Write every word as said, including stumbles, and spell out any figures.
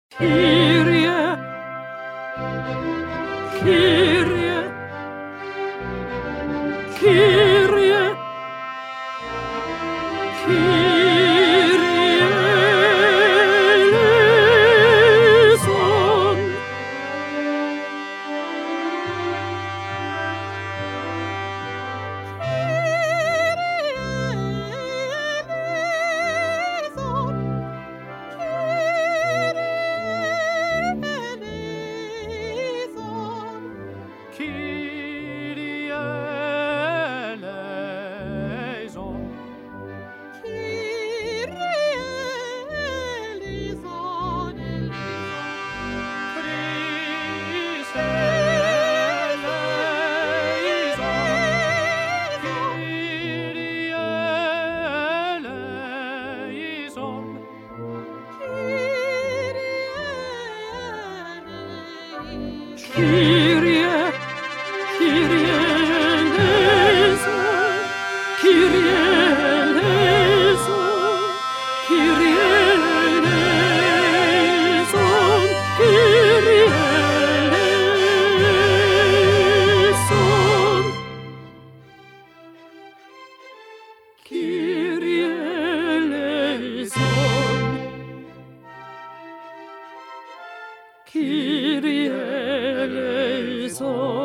Kyrie, Kyrie, Kyrie, Kyrie eleison. Kyrie eleison. Christe eleison. Kyrie, Kyrie eleison, Kyrie eleison, Kyrie eleison, Kyrie eleison, Kyrie eleison, Kyrie eleison.